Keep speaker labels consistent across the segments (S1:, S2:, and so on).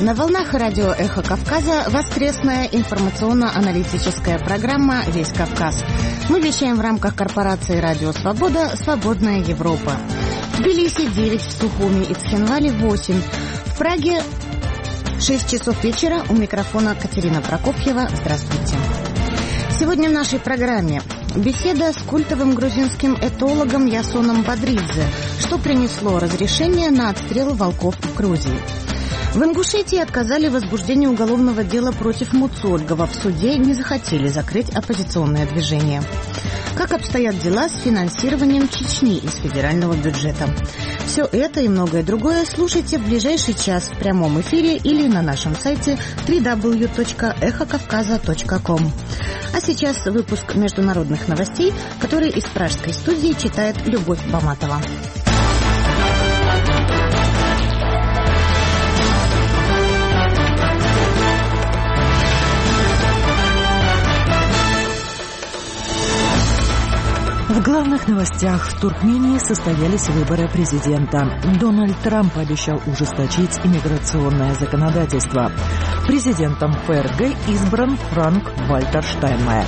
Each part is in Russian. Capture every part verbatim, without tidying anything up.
S1: На волнах радио «Эхо Кавказа» воскресная информационно-аналитическая программа «Весь Кавказ». Мы вещаем в рамках корпорации «Радио Свобода. Свободная Европа». В Тбилиси девять, в Сухуми и Цхинвале восемь. В Праге шесть часов вечера. У микрофона Катерина Прокофьева. Здравствуйте. Сегодня в нашей программе беседа с культовым грузинским этологом Ясоном Бадридзе, что принесло разрешение на отстрел волков в Грузии. В Ингушетии отказали в возбуждении уголовного дела против Муцольгова. В суде не захотели закрыть оппозиционное движение. Как обстоят дела с финансированием Чечни из федерального бюджета? Все это и многое другое слушайте в ближайший час в прямом эфире или на нашем сайте дабл ю дабл ю дабл ю точка эхо кавказа точка ком. А сейчас выпуск международных новостей, который из пражской студии читает Любовь Баматова.
S2: В главных новостях: в Туркмении состоялись выборы президента. Дональд Трамп обещал ужесточить иммиграционное законодательство. Президентом ФРГ избран Франк-Вальтер Штайнмайер.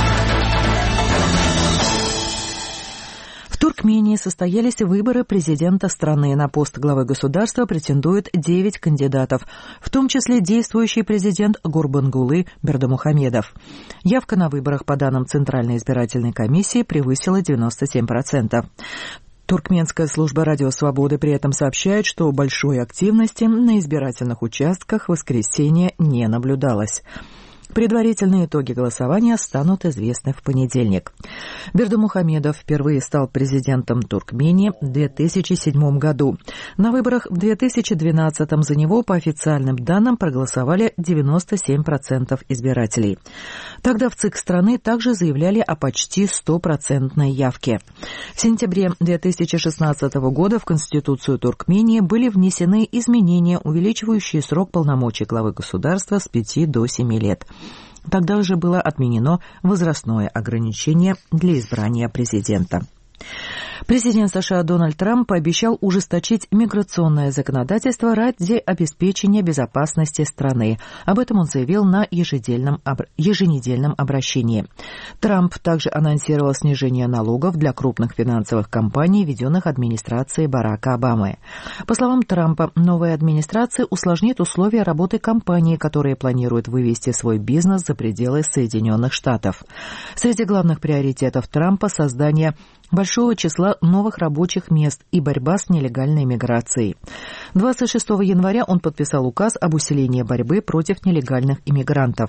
S2: В Туркмении состоялись выборы президента страны. На пост главы государства претендуют девять кандидатов, в том числе действующий президент Гурбангулы Бердымухамедов. Явка на выборах, по данным Центральной избирательной комиссии, превысила девяносто семь процентов. Туркменская служба «Радио Свободы» при этом сообщает, что большой активности на избирательных участках в воскресенье не наблюдалось. Предварительные итоги голосования станут известны в понедельник. Бердымухамедов впервые стал президентом Туркмении в две тысячи седьмом году. На выборах в две тысячи двенадцатом за него, по официальным данным, проголосовали девяносто семь процентов избирателей. Тогда в ЦИК страны также заявляли о почти стопроцентной явке. В сентябре две тысячи шестнадцатого года в Конституцию Туркмении были внесены изменения, увеличивающие срок полномочий главы государства с пяти до семи лет. Тогда же было отменено возрастное ограничение для избрания президента. Президент США Дональд Трамп пообещал ужесточить миграционное законодательство ради обеспечения безопасности страны. Об этом он заявил на еженедельном, об... еженедельном обращении. Трамп также анонсировал снижение налогов для крупных финансовых компаний, введенных администрацией Барака Обамы. По словам Трампа, новая администрация усложнит условия работы компаний, которые планируют вывести свой бизнес за пределы Соединенных Штатов. Среди главных приоритетов Трампа — создание большого числа новых рабочих мест и борьба с нелегальной миграцией. двадцать шестого января он подписал указ об усилении борьбы против нелегальных иммигрантов.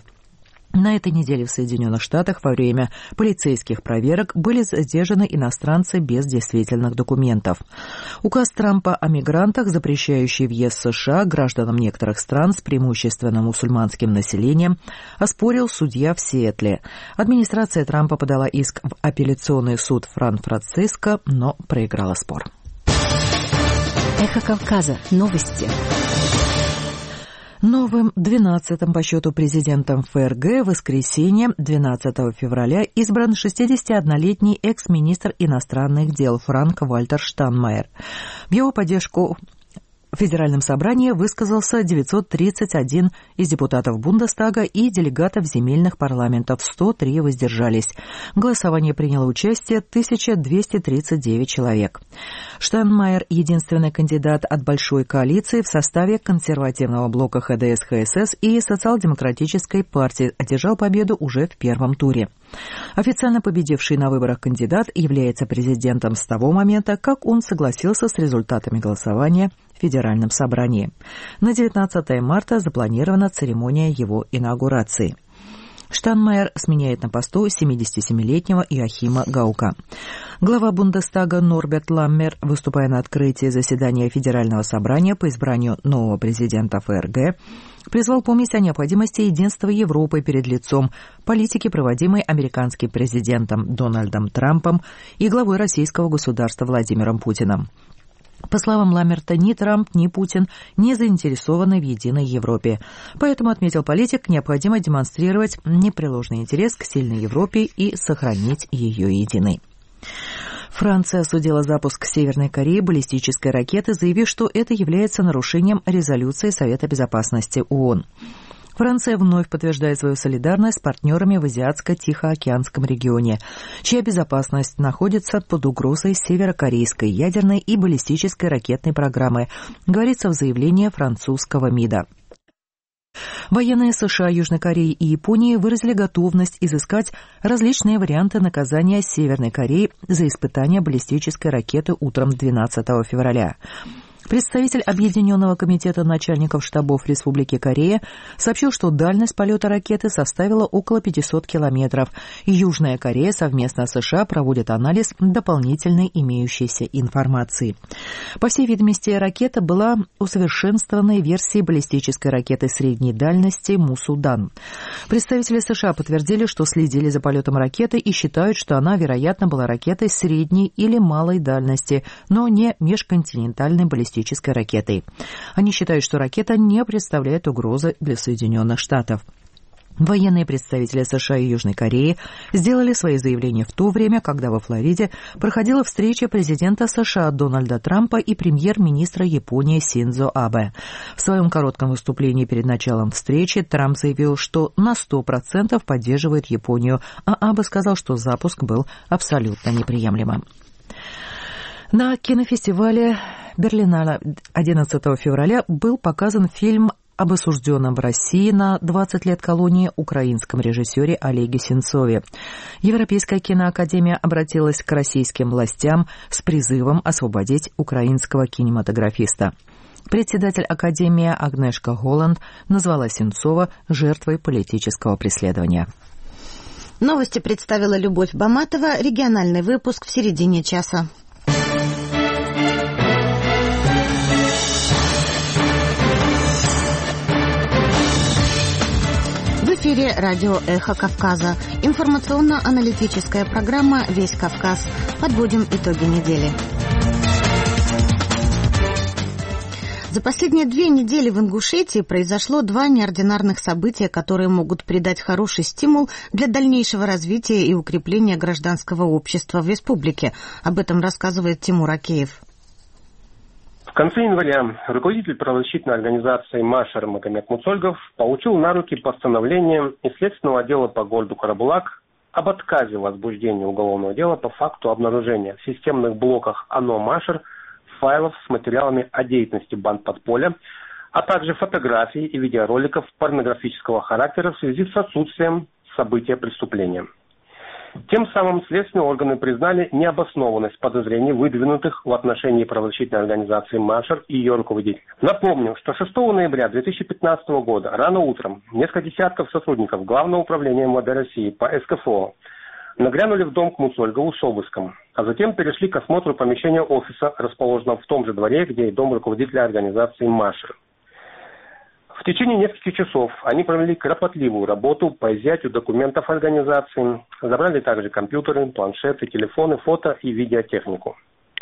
S2: На этой неделе в Соединенных Штатах во время полицейских проверок были задержаны иностранцы без действительных документов. Указ Трампа о мигрантах, запрещающий въезд в США гражданам некоторых стран с преимущественно мусульманским населением, оспорил судья в Сиэтле. Администрация Трампа подала иск в апелляционный суд Сан-Франциско, но проиграла спор.
S3: Эхо Кавказа. Новости.
S2: Новым двенадцатым по счету президентом ФРГ в воскресенье двенадцатого февраля избран шестидесятиоднолетний экс-министр иностранных дел Франк-Вальтер Штайнмайер. В его поддержку в Федеральном собрании высказался девятьсот тридцать один из депутатов Бундестага и делегатов земельных парламентов, сто три воздержались. В голосовании приняло участие тысяча двести тридцать девять человек. Штайнмайер — единственный кандидат от большой коалиции в составе консервативного блока ХДС-ХСС и социал-демократической партии, одержал победу уже в первом туре. Официально победивший на выборах кандидат является президентом с того момента, как он согласился с результатами голосования в Федеральном собрании. На девятнадцатое марта запланирована церемония его инаугурации. Штайнмайер сменяет на посту семидесятисемилетнего Йоахима Гаука. Глава Бундестага Норберт Ламмер, выступая на открытии заседания Федерального собрания по избранию нового президента ФРГ, призвал помнить о необходимости единства Европы перед лицом политики, проводимой американским президентом Дональдом Трампом и главой российского государства Владимиром Путиным. По словам Ламмерта, ни Трамп, ни Путин не заинтересованы в единой Европе. Поэтому, отметил политик, необходимо демонстрировать непреложный интерес к сильной Европе и сохранить ее единой. Франция осудила запуск Северной Кореи баллистической ракеты, заявив, что это является нарушением резолюции Совета Безопасности ООН. Франция вновь подтверждает свою солидарность с партнерами в Азиатско-Тихоокеанском регионе, чья безопасность находится под угрозой северокорейской ядерной и баллистической ракетной программы, говорится в заявлении французского МИДа. Военные США, Южной Кореи и Японии выразили готовность изыскать различные варианты наказания Северной Кореи за испытание баллистической ракеты утром двенадцатого февраля. Представитель Объединенного комитета начальников штабов Республики Корея сообщил, что дальность полета ракеты составила около пятьсот километров, и Южная Корея совместно с США проводит анализ дополнительной имеющейся информации. По всей видимости, ракета была усовершенствованной версией баллистической ракеты средней дальности Мусудан. Представители США подтвердили, что следили за полетом ракеты и считают, что она, вероятно, была ракетой средней или малой дальности, но не межконтинентальной баллистической ракетой. Они считают, что ракета не представляет угрозы для Соединенных Штатов. Военные представители США и Южной Кореи сделали свои заявления в то время, когда во Флориде проходила встреча президента США Дональда Трампа и премьер-министра Японии Синдзо Абе. В своем коротком выступлении перед началом встречи Трамп заявил, что на сто процентов поддерживает Японию, а Абе сказал, что запуск был абсолютно неприемлемым. На кинофестивале Берлинале одиннадцатого февраля был показан фильм об осужденном в России на двадцать лет колонии украинском режиссере Олеге Сенцове. Европейская киноакадемия обратилась к российским властям с призывом освободить украинского кинематографиста. Председатель Академии Агнешка Голланд назвала Сенцова жертвой политического преследования.
S1: Новости представила Любовь Баматова. Региональный выпуск в середине часа. В эфире радио «Эхо Кавказа». Информационно-аналитическая программа «Весь Кавказ». Подводим итоги недели. За последние две недели в Ингушетии произошло два неординарных события, которые могут придать хороший стимул для дальнейшего развития и укрепления гражданского общества в республике. Об этом рассказывает Тимур Акеев.
S4: В конце января руководитель правозащитной организации «Машер» Магомед Муцольгов получил на руки постановление из Следственного отдела по городу Карабулак об отказе в возбуждении уголовного дела по факту обнаружения в системных блоках ОНО «Машер» файлов с материалами о деятельности банд подполья, а также фотографий и видеороликов порнографического характера в связи с отсутствием события преступления. Тем самым следственные органы признали необоснованность подозрений, выдвинутых в отношении правозащитной организации «Машер» и ее руководителя. Напомню, что шестого ноября две тысячи пятнадцатого года рано утром несколько десятков сотрудников Главного управления эм вэ дэ России по эс ка эф о нагрянули в дом к Муцольгову с обыском, а затем перешли к осмотру помещения офиса, расположенного в том же дворе, где и дом руководителя организации «Машер». В течение нескольких часов они провели кропотливую работу по изъятию документов организации, забрали также компьютеры, планшеты, телефоны, фото и видеотехнику.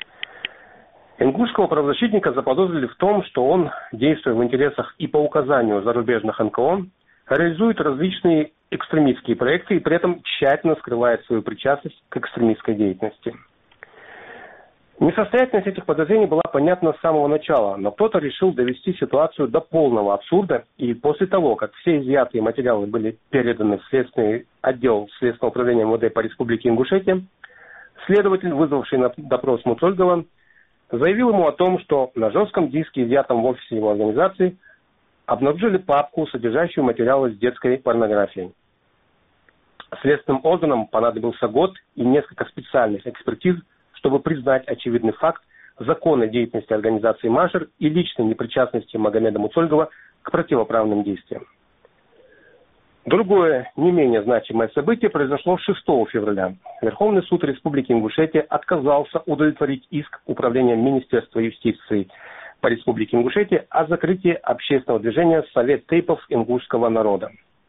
S4: Ингушского правозащитника заподозрили в том, что он, действуя в интересах и по указанию зарубежных эн ка о, реализует различные экстремистские проекты и при этом тщательно скрывает свою причастность к экстремистской деятельности. Несостоятельность этих подозрений была понятна с самого начала, но кто-то решил довести ситуацию до полного абсурда, и после того, как все изъятые материалы были переданы в Следственный отдел Следственного управления эм вэ дэ по Республике Ингушетия, следователь, вызвавший на допрос Муцольгова, заявил ему о том, что на жестком диске, изъятом в офисе его организации, обнаружили папку, содержащую материалы с детской порнографией. Следственным органам понадобился год и несколько специальных экспертиз, чтобы признать очевидный факт законной деятельности организации «Машер» и личной непричастности Магомеда Муцольгова к противоправным действиям. Другое, не менее значимое событие произошло шестого февраля. Верховный суд Республики Ингушетия отказался удовлетворить иск Управления Министерства юстиции по Республике Ингушетия о закрытии общественного движения «Совет тейпов ингушского народа».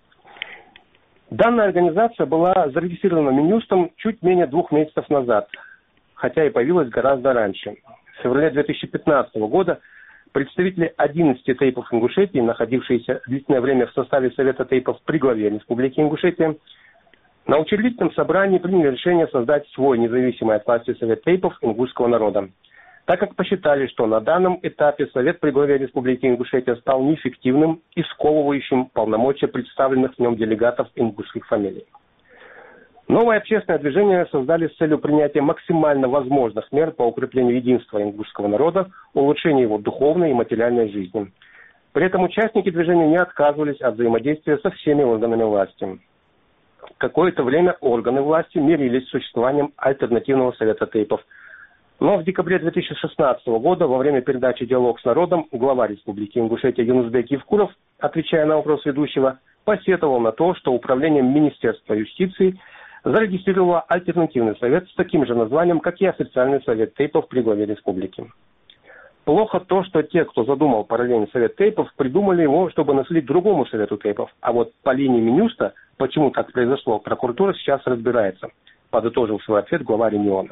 S4: Данная организация была зарегистрирована Минюстом чуть менее двух месяцев назад, хотя и появилась гораздо раньше. В феврале две тысячи пятнадцатого года представители одиннадцати тейпов Ингушетии, находившиеся длительное время в составе Совета тейпов при главе Республики Ингушетия, На учредительном собрании приняли решение создать свой независимый от власти Совет тейпов ингушского народа, так как посчитали, что на данном этапе Совет при главе Республики Ингушетия стал неэффективным и сковывающим полномочия представленных в нем делегатов ингушских фамилий. Новое общественное движение создали с целью принятия максимально возможных мер по укреплению единства ингушского народа, улучшению его духовной и материальной жизни. При этом участники движения не отказывались от взаимодействия со всеми органами власти. Какое-то время органы власти мирились с существованием альтернативного Совета тейпов. Но в декабре две тысячи шестнадцатого года, во время передачи «Диалог с народом», глава Республики Ингушетия Юнусбек Евкуров, отвечая на вопрос ведущего, посетовал на то, что управлением Министерства юстиции зарегистрировало альтернативный совет с таким же названием, как и официальный Совет тейпов при главе республики. Плохо то, что те, кто задумал параллельный Совет тейпов, придумали его, чтобы наследить другому Совету тейпов. А вот по линии Минюста, почему так произошло, прокуратура сейчас разбирается, подытожил свой ответ глава региона.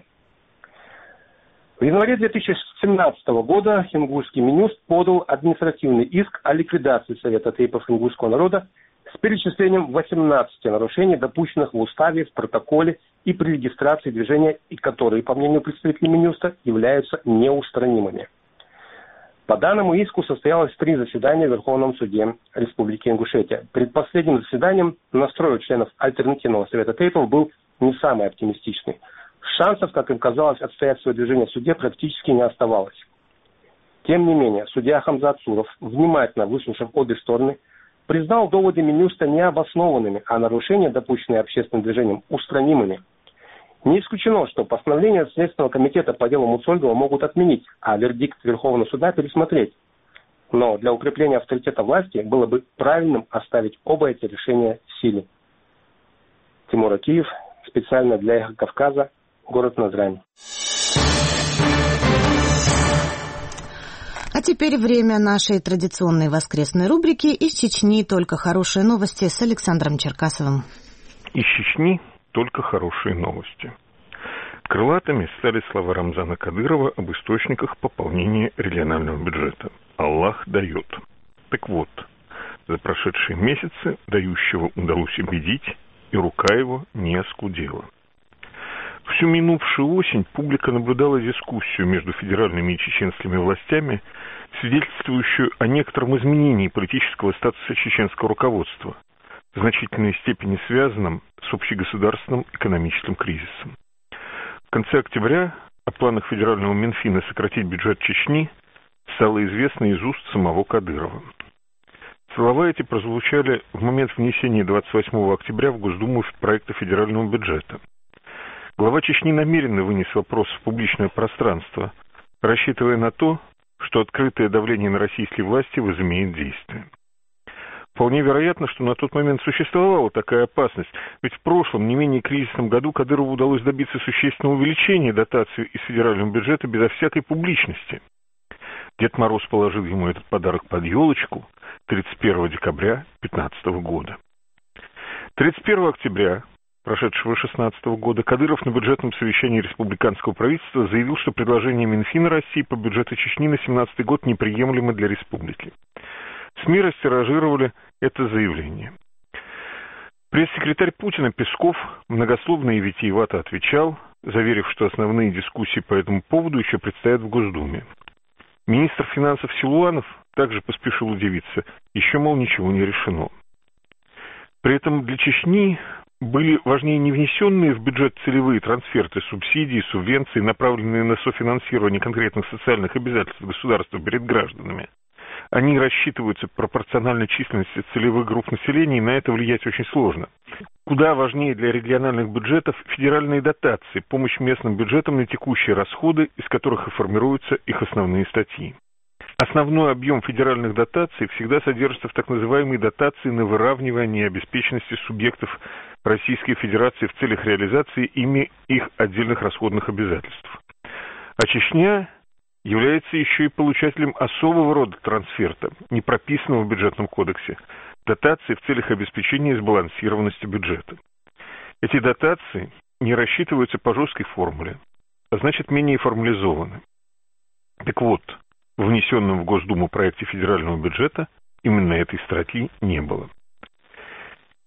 S4: В январе две тысячи семнадцатого года ингушский Минюст подал административный иск о ликвидации Совета тейпов ингушского народа с перечислением восемнадцати нарушений, допущенных в уставе, в протоколе и при регистрации движения, и которые, по мнению представителей Минюста, являются неустранимыми. По данному иску состоялось три заседания в Верховном суде Республики Ингушетия. Перед последним заседанием настрой у членов альтернативного Совета тейпов был не самый оптимистичный. Шансов, как им казалось, отстоять свое движение в суде практически не оставалось. Тем не менее, судья Хамзат Суров, внимательно выслушав обе стороны, признал доводы Минюста необоснованными, а нарушения, допущенные общественным движением, устранимыми. Не исключено, что постановление Следственного комитета по делу Муцольгова могут отменить, а вердикт Верховного суда пересмотреть. Но для укрепления авторитета власти было бы правильным оставить оба эти решения в силе. Тимур Акиев, специально для Эхо Кавказа, город Назрань.
S1: А теперь время нашей традиционной воскресной рубрики «Из Чечни только хорошие новости» с Александром Черкасовым.
S5: Из Чечни только хорошие новости. Крылатыми стали слова Рамзана Кадырова об источниках пополнения регионального бюджета. Аллах дает. Так вот, за прошедшие месяцы дающего удалось убедить, и рука его не оскудела. Всю минувшую осень публика наблюдала дискуссию между федеральными и чеченскими властями, свидетельствующую о некотором изменении политического статуса чеченского руководства, в значительной степени связанном с общегосударственным экономическим кризисом. В конце октября о планах федерального Минфина сократить бюджет Чечни стало известно из уст самого Кадырова. Слова эти прозвучали в момент внесения двадцать восьмого октября в Госдуму проекта федерального бюджета. Глава Чечни намеренно вынес вопрос в публичное пространство, рассчитывая на то, что открытое давление на российские власти возымеет действие. Вполне вероятно, что на тот момент существовала такая опасность, ведь в прошлом, не менее кризисном году, Кадырову удалось добиться существенного увеличения дотации из федерального бюджета безо всякой публичности. Дед Мороз положил ему этот подарок под елочку тридцать первого декабря две тысячи пятнадцатого года. тридцать первого октября прошедшего шестнадцатого года Кадыров на бюджетном совещании республиканского правительства заявил, что предложение Минфина России по бюджету Чечни на семнадцатый год неприемлемо для республики. СМИ растиражировали это заявление. Пресс-секретарь Путина Песков многословно и витиевато отвечал, заверив, что основные дискуссии по этому поводу еще предстоят в Госдуме. Министр финансов Силуанов также поспешил удивиться, еще, мол, ничего не решено. При этом для Чечни были важнее не внесенные в бюджет целевые трансферты, субсидии, субвенции, направленные на софинансирование конкретных социальных обязательств государства перед гражданами. Они рассчитываются пропорционально численности целевых групп населения, и на это влиять очень сложно. Куда важнее для региональных бюджетов федеральные дотации, помощь местным бюджетам на текущие расходы, из которых и формируются их основные статьи. Основной объем федеральных дотаций всегда содержится в так называемой дотации на выравнивание обеспеченности субъектов Российской Федерации в целях реализации ими их отдельных расходных обязательств. А Чечня является еще и получателем особого рода трансферта, не прописанного в бюджетном кодексе, дотации в целях обеспечения сбалансированности бюджета. Эти дотации не рассчитываются по жесткой формуле, а значит менее формализованы. Так вот, в внесенном в Госдуму проекте федерального бюджета именно этой строки не было.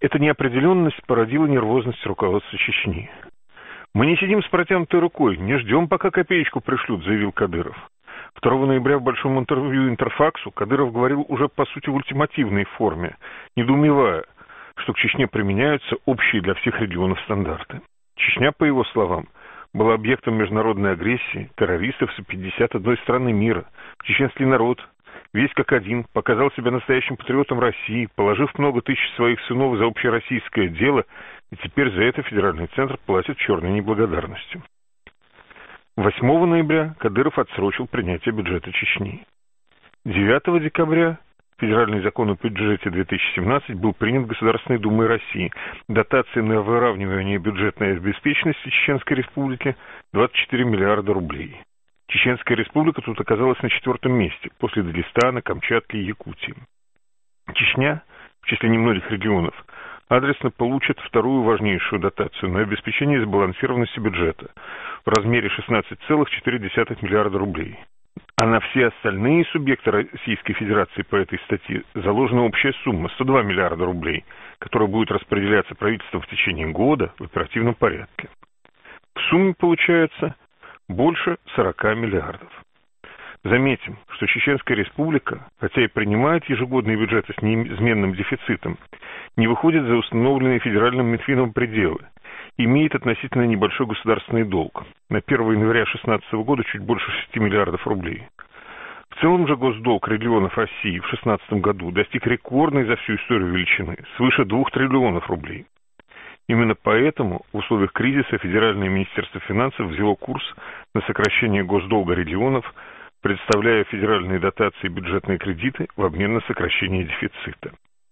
S5: Эта неопределенность породила нервозность руководства Чечни. «Мы не сидим с протянутой рукой, не ждем, пока копеечку пришлют», — заявил Кадыров. второго ноября в большом интервью Интерфаксу Кадыров говорил уже по сути в ультимативной форме, недоумевая, что к Чечне применяются общие для всех регионов стандарты. Чечня, по его словам, была объектом международной агрессии террористов с пятьдесят одной страны мира. Чеченский народ, весь как один, показал себя настоящим патриотом России, положив много тысяч своих сынов за общероссийское дело, и теперь за это федеральный центр платит черной неблагодарностью. восьмого ноября Кадыров отсрочил принятие бюджета Чечни. девятого декабря федеральный закон о бюджете две тысячи семнадцать был принят Государственной Думой России. Дотации на выравнивание бюджетной обеспеченности Чеченской Республики двадцать четыре миллиарда рублей. Чеченская Республика тут оказалась на четвертом месте, после Дагестана, Камчатки и Якутии. Чечня, в числе немногих регионов, адресно получит вторую важнейшую дотацию на обеспечение сбалансированности бюджета в размере шестнадцать целых четыре десятых миллиарда рублей. А на все остальные субъекты Российской Федерации по этой статье заложена общая сумма сто два миллиарда рублей, которая будет распределяться правительством в течение года в оперативном порядке. В сумме получается больше сорока миллиардов. Заметим, что Чеченская Республика, хотя и принимает ежегодные бюджеты с неизменным дефицитом, не выходит за установленные федеральным Минфином пределы, имеет относительно небольшой государственный долг. На первого января две тысячи шестнадцатого года чуть больше шести миллиардов рублей. В целом же госдолг регионов России в две тысячи шестнадцатом году достиг рекордной за всю историю величины – свыше двух триллионов рублей. Именно поэтому в условиях кризиса Федеральное министерство финансов взяло курс на сокращение госдолга регионов, предоставляя федеральные дотации и бюджетные кредиты в обмен на сокращение дефицита.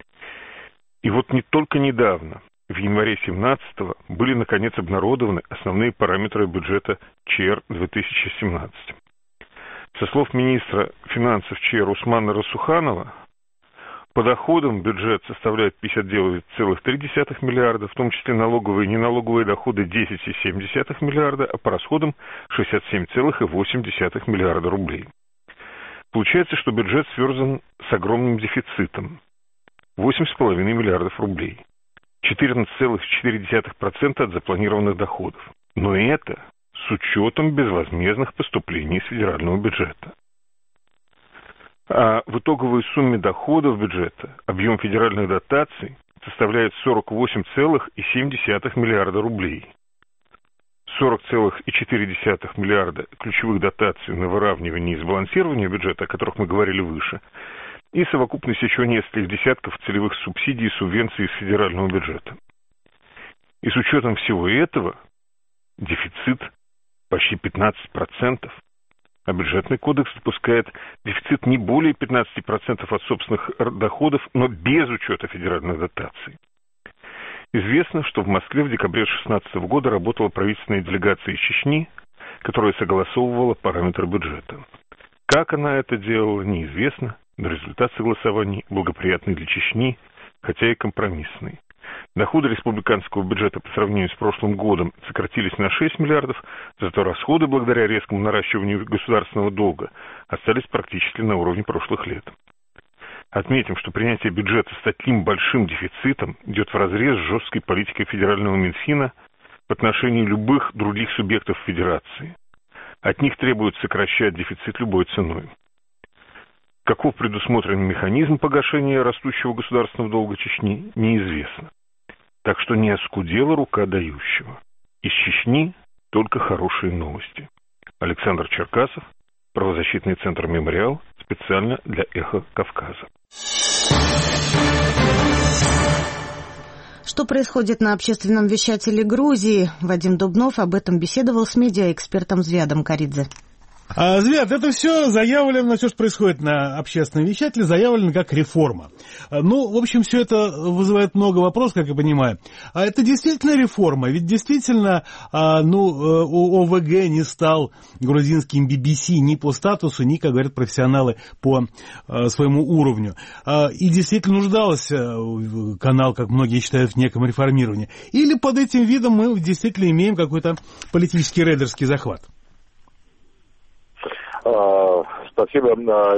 S5: И вот не только недавно, в январе две тысячи семнадцатого, были наконец обнародованы основные параметры бюджета ЧР две тысячи семнадцать. Со слов министра финансов ЧР Усмана Расуханова, по доходам бюджет составляет пятьдесят девять целых три десятых миллиарда, в том числе налоговые и неналоговые доходы десять целых семь десятых миллиарда, а по расходам шестьдесят семь целых восемь десятых миллиарда рублей. Получается, что бюджет связан с огромным дефицитом – восемь целых пять десятых миллиардов рублей, четырнадцать целых четыре десятых процента от запланированных доходов. Но это с учетом безвозмездных поступлений из федерального бюджета. А в итоговой сумме доходов бюджета объем федеральных дотаций составляет сорок восемь целых семь десятых миллиарда рублей. сорок целых четыре десятых миллиарда ключевых дотаций на выравнивание и сбалансирование бюджета, о которых мы говорили выше, и совокупность еще нескольких десятков целевых субсидий и субвенций из федерального бюджета. И с учетом всего этого дефицит почти пятнадцать процентов. А бюджетный кодекс допускает дефицит не более пятнадцати процентов от собственных доходов, но без учета федеральных дотаций. Известно, что в Москве в декабре две тысячи шестнадцатого года работала правительственная делегация из Чечни, которая согласовывала параметры бюджета. Как она это делала, неизвестно, но результат согласований благоприятный для Чечни, хотя и компромиссный. Доходы республиканского бюджета по сравнению с прошлым годом сократились на шесть миллиардов, зато расходы, благодаря резкому наращиванию государственного долга, остались практически на уровне прошлых лет. Отметим, что принятие бюджета с таким большим дефицитом идет вразрез с жесткой политикой федерального Минфина в отношении любых других субъектов федерации. От них требуют сокращать дефицит любой ценой. Каков предусмотрен механизм погашения растущего государственного долга Чечни, неизвестно. Так что не оскудела рука дающего. Из Чечни только хорошие новости. Александр Черкасов, правозащитный центр «Мемориал», специально для «Эхо Кавказа».
S1: Что происходит на общественном вещателе Грузии? Вадим Дубнов об этом беседовал с медиаэкспертом Звиадом Каридзе.
S6: А, Звят, это все заявлено, все, что происходит на общественном вещателе, заявлено как реформа. Ну, в общем, все это вызывает много вопросов, как я понимаю. А это действительно реформа? Ведь действительно, ну, ОВГ не стал грузинским би би си ни по статусу, ни, как говорят профессионалы, по своему уровню. И действительно нуждался канал, как многие считают, в неком реформировании. Или под этим видом мы действительно имеем какой-то политический рейдерский захват?
S7: Спасибо.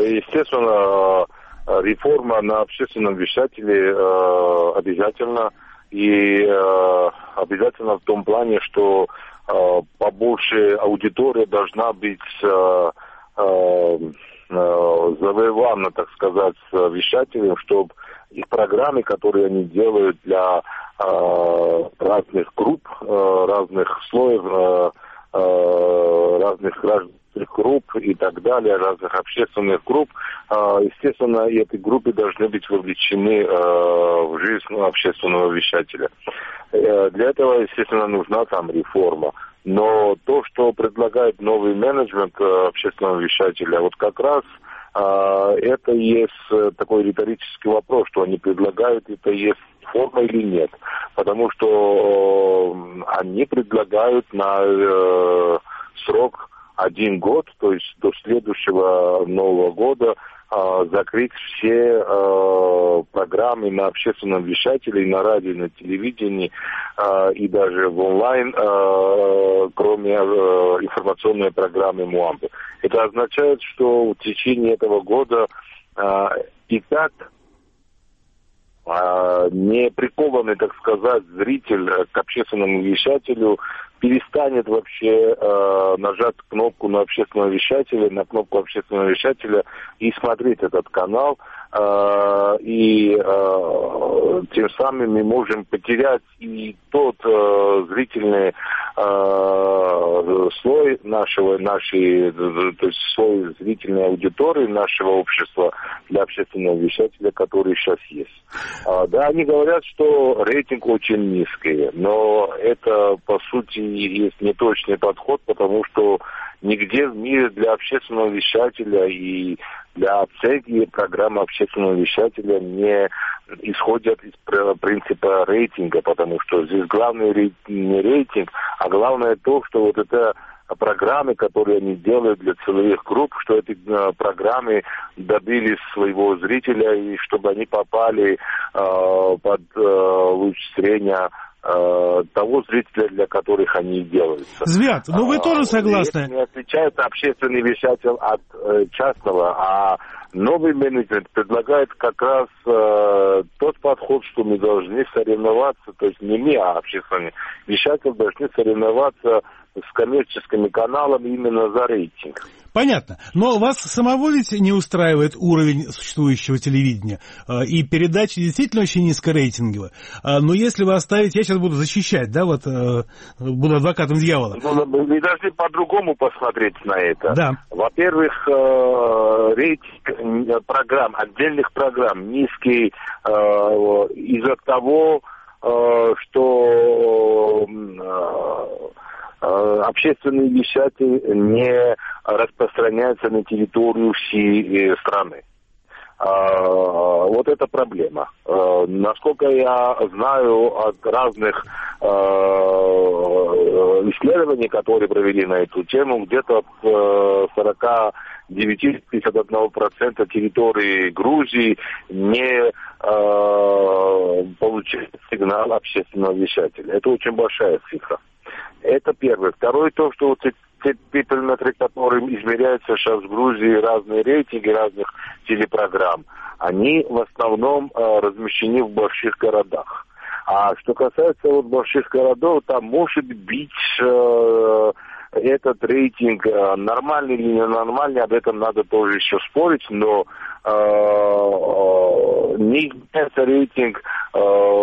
S7: Естественно, реформа на общественном вещателе обязательно и э, обязательно в том плане, что э, побольше аудитория должна быть э, э, э, завоевана, так сказать, вещателем, чтобы их программы, которые они делают для э, разных групп, э, разных слоев, э, э, разных гражданских групп и так далее, разных общественных групп, э, естественно, и эти группы должны быть вовлечены э, в жизнь общественного вещателя. Э, для этого, естественно, нужна там реформа. Но то, что предлагает новый менеджмент э, общественного вещателя, вот как раз это есть такой риторический вопрос, что они предлагают, это есть форма или нет. Потому что они предлагают на э, срок один год, то есть до следующего Нового года, э, закрыть все э, программы на общественном вещателе, и на радио, и на телевидении, э, и даже в онлайн, э, кроме э, информационной программы МУАМБы. Это означает, что в течение этого года э, и так э, не прикованный, так сказать, зритель к общественному вещателю перестанет вообще э, нажать кнопку на общественного вещателя, на кнопку общественного вещателя и смотреть этот канал. Э, и э, тем самым мы можем потерять и тот э, зрительный э, слой нашего, нашей, то есть слой зрительной аудитории нашего общества для общественного вещателя, который сейчас есть. Э, да, они говорят, что рейтинг очень низкий, но это, по сути, есть неточный подход, потому что нигде в мире для общественного вещателя и для оценки программы общественного вещателя не исходят из принципа рейтинга, потому что здесь главный не рейтинг, а главное то, что вот это программы, которые они делают для целевых групп, что эти э, программы добились своего зрителя, и чтобы они попали э, под э, луч зрения того зрителя, для которых они делаются.
S6: Звят, ну вы тоже согласны?
S7: Не отличается общественный вещатель от э, частного, а новый менеджмент предлагает как раз э, тот подход, что мы должны соревноваться, то есть не мы, а общественный вещатель должны соревноваться с коммерческими каналами именно за рейтинг.
S6: Понятно. Но вас самого ведь не устраивает уровень существующего телевидения. И передачи действительно очень низкорейтинговые. Но если вы оставите... Я сейчас буду защищать, да, вот буду адвокатом дьявола.
S7: Ну, мы должны по-другому посмотреть на это.
S6: Да.
S7: Во-первых, рейтинг программ, отдельных программ низкий из-за того, что... общественный вещатель не распространяется на территорию всей страны. Вот это проблема. Насколько я знаю от разных исследований, которые провели на эту тему, где-то сорок девять - пятьдесят один процент территории Грузии не получает сигнал общественного вещателя. Это очень большая цифра. Это первое. Второе, то, что вот те параметры, которым измеряются сейчас в Грузии разные рейтинги разных телепрограмм, они в основном э, размещены в больших городах. А что касается вот больших городов, там может быть э, этот рейтинг э, нормальный или ненормальный, об этом надо тоже еще спорить, но э, э, не изменяется рейтинг э,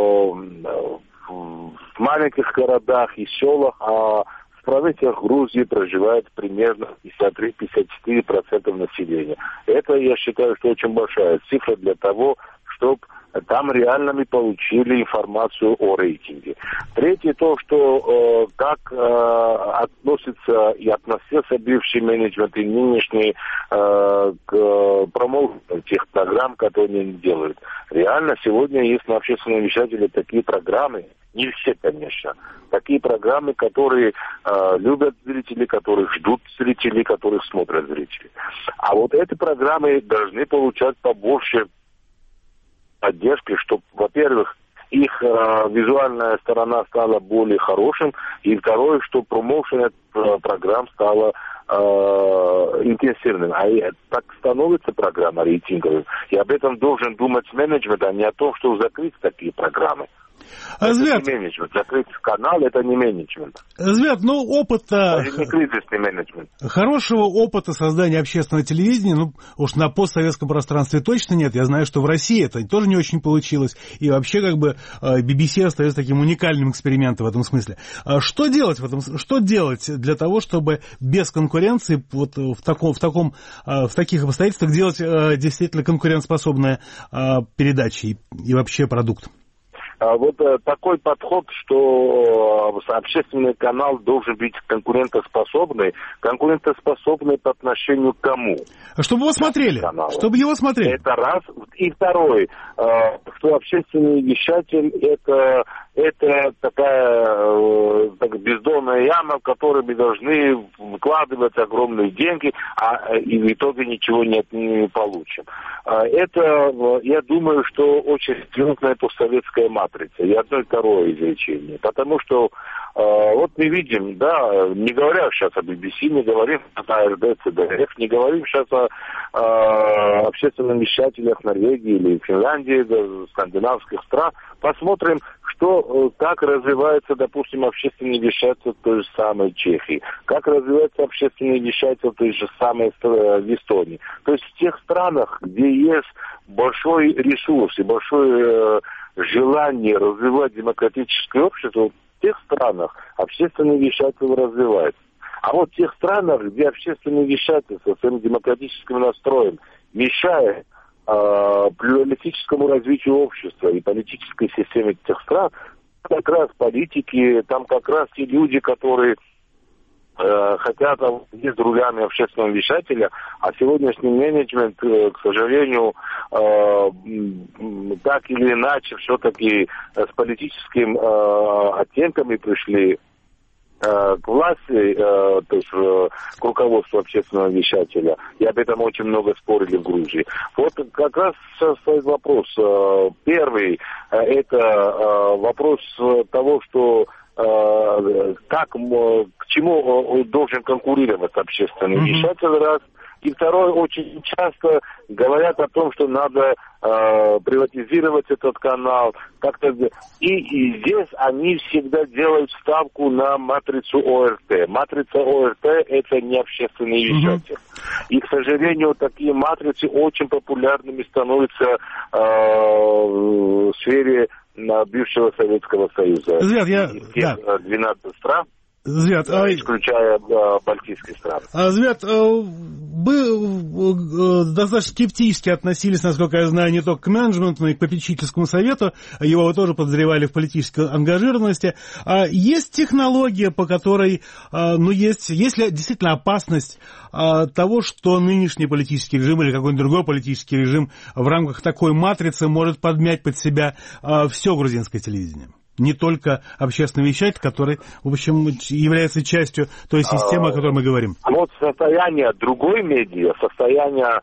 S7: в маленьких городах и селах, а в провинциях Грузии проживает примерно пятьдесят три - пятьдесят четыре процента населения. Это, я считаю, что очень большая цифра для того, чтобы там реально мы получили информацию о рейтинге. Третье, то, что э, как э, относится и относился бывший менеджмент и нынешний э, к промоушену тех программ, которые они делают. Реально сегодня есть на общественном вещателе такие программы, не все, конечно, такие программы, которые э, любят зрители, которых ждут зрители, которых смотрят зрители. А вот эти программы должны получать побольше поддержки, чтобы, во-первых, их э, визуальная сторона стала более хорошим, и второе, что промоушен э, программ стала э, интенсивным. А так становится программа рейтинговой. И об этом должен думать менеджмент, а не о том, что закрыть такие программы.
S6: Звят,
S7: это не менеджмент. Закрыть канал — это не менеджмент.
S6: Звят, ну, опыта...
S7: Даже не кризисный менеджмент.
S6: Хорошего опыта создания общественного телевидения, ну, уж на постсоветском пространстве точно нет. Я знаю, что в России это тоже не очень получилось. И вообще, как бы, би би си остается таким уникальным экспериментом в этом смысле. Что делать в этом? Что делать для того, чтобы без конкуренции, вот в таком, в таком, в таких обстоятельствах делать действительно конкурентоспособные передачи и, и вообще продукт?
S7: Вот такой подход, что общественный канал должен быть конкурентоспособный. Конкурентоспособный по отношению к кому?
S6: Чтобы его смотрели. Чтобы его смотрели.
S7: Это раз. И второй, что общественный вещатель это, это такая так, бездонная яма, в которой мы должны вкладывать огромные деньги, а и в итоге ничего не, не получим. Это, я думаю, что очень серьезная постсоветская матрица. И одно и второе изречение. Потому что э, вот мы видим, да, не говоря сейчас о би би си, не говорим о эр дэ, цэ дэ эф, не говорим сейчас о э, общественных вещателях Норвегии или Финляндии, да, скандинавских стран, посмотрим, что, как развивается, допустим, общественный вещатель в той же самой Чехии, как развивается общественный вещатель в той же самой в Эстонии. То есть в тех странах, где есть большой ресурс и большой э, желание развивать демократическое общество, в тех странах общественный вещатель развивается. А вот в тех странах, где общественный вещатель со своим демократическим настроем мешает э, плюралистическому развитию общества и политической системе тех стран, как раз политики, там как раз те люди, которые э, хотят есть рулями общественного вещателя, а сегодняшний менеджмент, э, к сожалению, э, так или иначе все-таки с политическим э, оттенками пришли к власти, то есть к руководству общественного вещателя, и об этом очень много спорили в Грузии. Вот как раз стоит вопрос. Первый, это вопрос того, что как, к чему должен конкурировать общественный mm-hmm. вещатель, раз. И второе, очень часто говорят о том, что надо э, приватизировать этот канал. Как-то... И, и здесь они всегда делают ставку на матрицу о эр тэ. Матрица о эр тэ – это не общественный вещатель. Mm-hmm. И, к сожалению, такие матрицы очень популярными становятся э, в сфере бывшего Советского Союза.
S6: Звят, я...
S7: Тех да. двенадцать стран.
S6: Звят, а...
S7: исключая а, балтийские страны.
S6: А, Звят, вы достаточно скептически относились, насколько я знаю, не только к менеджменту, но и к попечительскому совету. Его вы тоже подозревали в политической ангажированности. А есть технология, по которой, ну, есть, есть ли действительно опасность того, что нынешний политический режим или какой-нибудь другой политический режим в рамках такой матрицы может подмять под себя все грузинское телевидение? Не только общественный вещатель, который, в общем, является частью той системы, о которой мы говорим.
S7: Вот состояние другой медиа, состояние,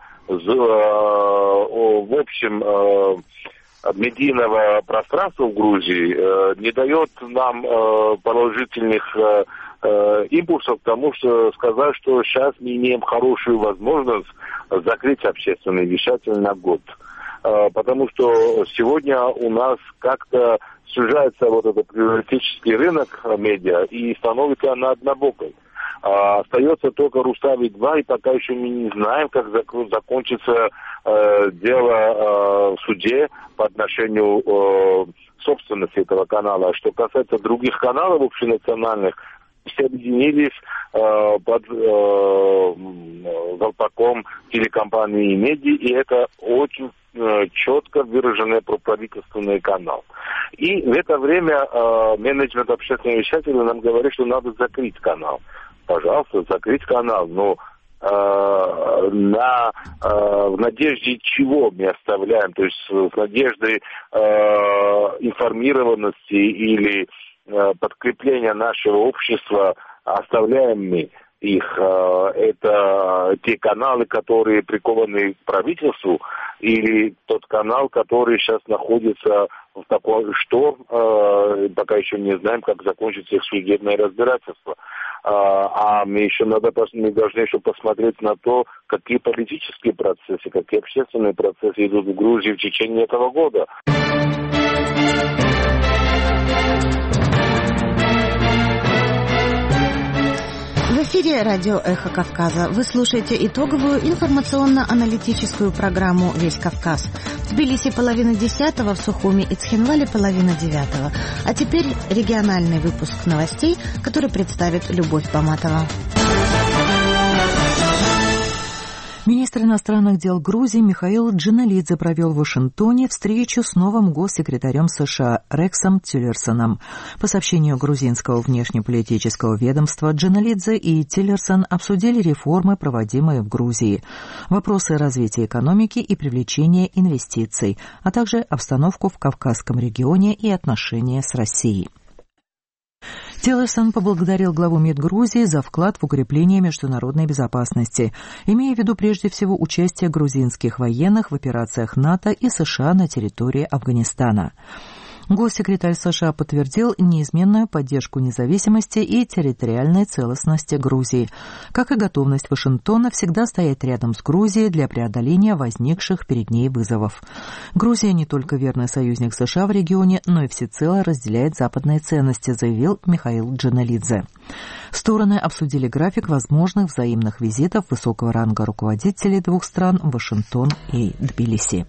S7: в общем, медийного пространства в Грузии не дает нам положительных импульсов к тому, что сказать, что сейчас мы имеем хорошую возможность закрыть общественный вещатель на год. Потому что сегодня у нас как-то сужается вот этот плюралистический рынок медиа и становится она однобокой. А, остается только Рустави два, и пока еще мы не знаем, как зак- закончится э, дело э, в суде по отношению э, собственности этого канала. Что касается других каналов общенациональных, все объединились э, под э, колпаком телекомпании «Меди», и это очень э, четко выраженный проправительственный канал. И в это время э, менеджмент общественного вещателя нам говорит, что надо закрыть канал. Пожалуйста, закрыть канал, но э, на, э, в надежде чего мы оставляем, то есть в надежде э, информированности или подкрепления нашего общества оставляем мы их. Это те каналы, которые прикованы к правительству, или тот канал, который сейчас находится в таком, что пока еще не знаем, как закончится их судебное разбирательство. А мы еще надо, мы должны еще посмотреть на то, какие политические процессы, какие общественные процессы идут в Грузии в течение этого года.
S1: В эфире радио «Эхо Кавказа». Вы слушаете итоговую информационно-аналитическую программу «Весь Кавказ». В Тбилиси половина десятого, в Сухуми и Цхинвале половина девятого. А теперь региональный выпуск новостей, который представит Любовь Поматова.
S2: Министр иностранных дел Грузии Михаил Джаналидзе провел в Вашингтоне встречу с новым госсекретарем США Рексом Тиллерсоном. По сообщению грузинского внешнеполитического ведомства, Джаналидзе и Тиллерсон обсудили реформы, проводимые в Грузии, вопросы развития экономики и привлечения инвестиций, а также обстановку в Кавказском регионе и отношения с Россией. Тиллерсон поблагодарил главу МИД Грузии за вклад в укрепление международной безопасности, имея в виду прежде всего участие грузинских военных в операциях НАТО и США на территории Афганистана. Госсекретарь США подтвердил неизменную поддержку независимости и территориальной целостности Грузии, как и готовность Вашингтона всегда стоять рядом с Грузией для преодоления возникших перед ней вызовов. Грузия не только верный союзник США в регионе, но и всецело разделяет западные ценности, заявил Михаил Джаналидзе. Стороны обсудили график возможных взаимных визитов высокого ранга руководителей двух стран в Вашингтон и Тбилиси.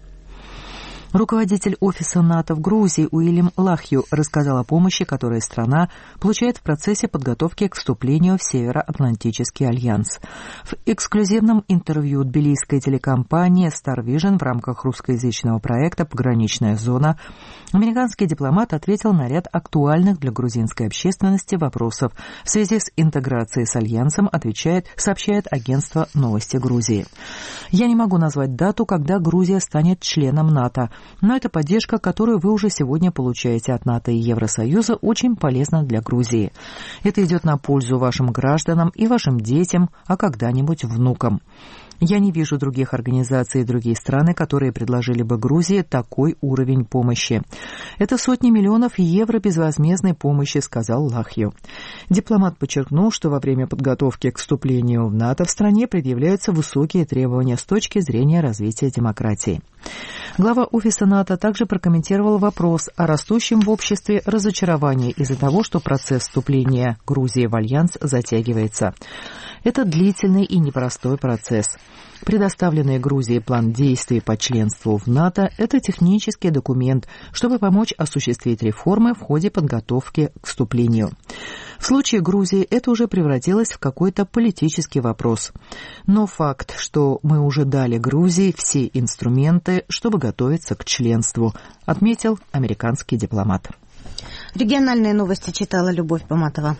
S2: Руководитель офиса НАТО в Грузии Уильям Лахью рассказал о помощи, которую страна получает в процессе подготовки к вступлению в Североатлантический альянс. В эксклюзивном интервью тбилисской телекомпании Star Vision в рамках русскоязычного проекта «Пограничная зона» американский дипломат ответил на ряд актуальных для грузинской общественности вопросов в связи с интеграцией с альянсом, отвечает, сообщает агентство «Новости Грузии». «Я не могу назвать дату, когда Грузия станет членом НАТО, но эта поддержка, которую вы уже сегодня получаете от НАТО и Евросоюза, очень полезна для Грузии. Это идет на пользу вашим гражданам и вашим детям, а когда-нибудь внукам. Я не вижу других организаций и другие страны, которые предложили бы Грузии такой уровень помощи. Это сотни миллионов евро безвозмездной помощи», — сказал Лахью. Дипломат подчеркнул, что во время подготовки к вступлению в НАТО в стране предъявляются высокие требования с точки зрения развития демократии. Глава офиса НАТО также прокомментировал вопрос о растущем в обществе разочаровании из-за того, что процесс вступления Грузии в альянс затягивается. Это длительный и непростой процесс. Предоставленный Грузии план действий по членству в НАТО – это технический документ, чтобы помочь осуществить реформы в ходе подготовки к вступлению. В случае Грузии это уже превратилось в какой-то политический вопрос. Но факт, что мы уже дали Грузии все инструменты, чтобы готовиться к членству, отметил американский дипломат.
S1: Региональные новости читала Любовь Поматова.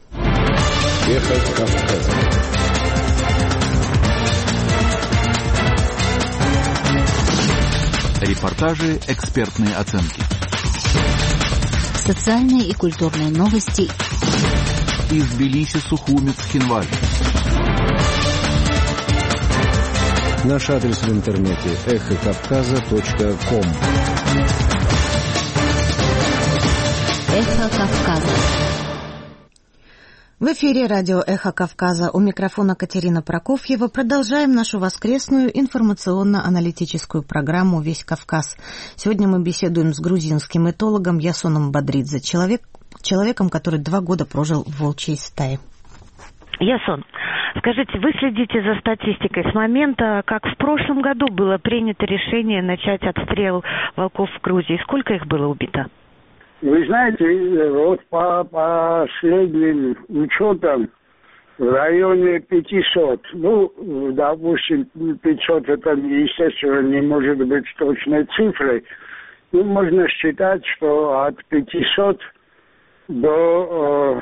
S8: Эхо Кавказа. Репортажи, экспертные оценки.
S3: Социальные и культурные новости.
S8: Из Тбилиси, Сухуми, Цхинваль. Наш адрес в интернете эхо кавказа точка ком.
S3: Эхо Кавказа.
S1: В эфире радио «Эхо Кавказа». У микрофона Катерина Прокофьева. Продолжаем нашу воскресную информационно-аналитическую программу «Весь Кавказ». Сегодня мы беседуем с грузинским этологом Ясоном Бадридзе, человек, человеком, который два года прожил в волчьей стае.
S9: Ясон, скажите, вы следите за статистикой с момента, как в прошлом году было принято решение начать отстрел волков в Грузии? Сколько их было убито?
S10: Вы знаете, вот по последним учетам в районе пятисот. Ну, допустим, пятьсот это, естественно, не может быть точной цифрой. Ну, можно считать, что от пятисот до э,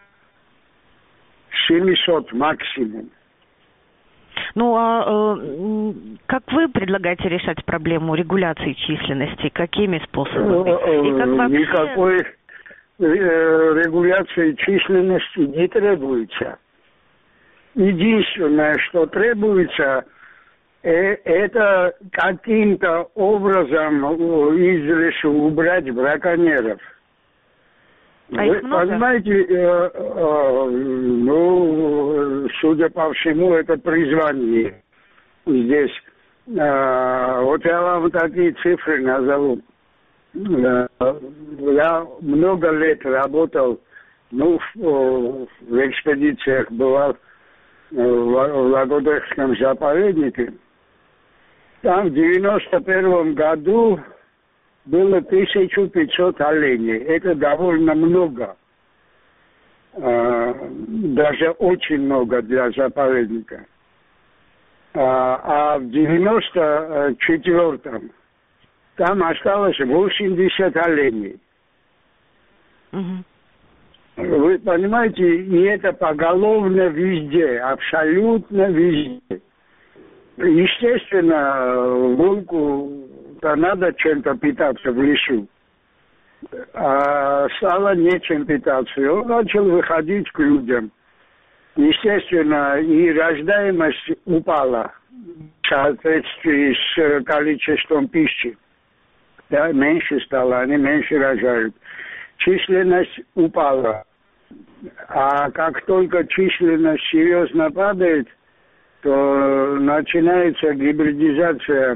S10: семисот максимум.
S9: Ну, а э, как вы предлагаете решать проблему регуляции численности? Какими способами? И как вообще...
S10: Никакой э, регуляции численности не требуется. Единственное, что требуется, э, это каким-то образом из лесу убрать браконьеров.
S9: А
S10: Вы понимаете, э, э, ну, судя по всему, это призвание здесь. Э, вот я вам такие цифры назову. Я много лет работал, ну, в, в экспедициях бывал в Лагодекском заповеднике. Там в девяносто первом году было тысяча пятьсот оленей. Это довольно много. Даже очень много для заповедника. А в девяносто четвёртом там осталось восемьдесят оленей.
S9: Угу.
S10: Вы понимаете, и это поголовно везде, абсолютно везде. Естественно, волку-то надо чем-то питаться в лесу. А стало нечем питаться. И он начал выходить к людям. Естественно, и рождаемость упала в соответствии с количеством пищи. Да, меньше стало, они меньше рожают. Численность упала. А как только численность серьезно падает, то начинается гибридизация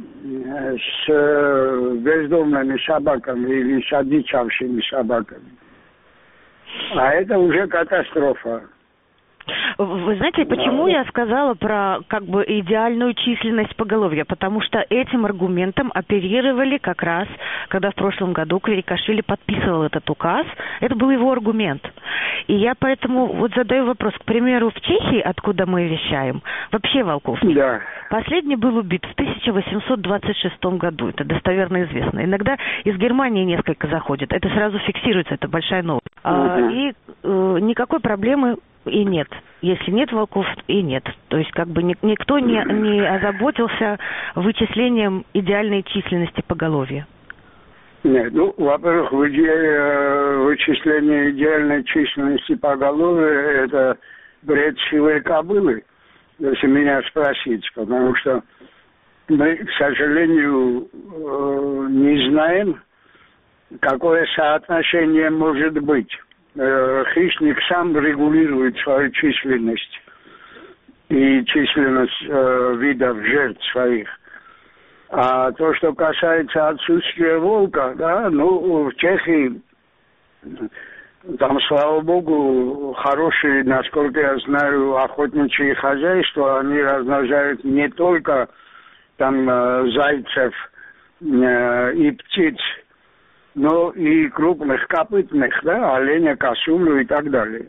S10: с бездомными собаками или с одичавшими собаками. А это уже катастрофа.
S9: Вы знаете, почему я сказала про как бы идеальную численность поголовья? Потому что этим аргументом оперировали как раз, когда в прошлом году Кварикашвили подписывал этот указ. Это был его аргумент. И я поэтому вот задаю вопрос. К примеру, в Чехии, откуда мы вещаем, вообще волков нет. Да. Последний был убит в тысяча восемьсот двадцать шестом году. Это достоверно известно. Иногда из Германии несколько заходит. Это сразу фиксируется, это большая новость. Uh-huh. А, и э, никакой проблемы и нет. Если нет волков, и нет. То есть как бы никто не, не озаботился вычислением идеальной численности поголовья.
S10: Нет, ну, во-первых, вычисление идеальной численности поголовья – это бред сивой кобылы, если меня спросить, потому что мы, к сожалению, не знаем, какое соотношение может быть. Хищник сам регулирует свою численность и численность э, видов жертв своих. А то, что касается отсутствия волка, да, ну, в Чехии, там, слава богу, хорошие, насколько я знаю, охотничьи хозяйства, они размножают не только там зайцев э, и птиц, но и крупных копытных, да, оленя, косулю и так далее.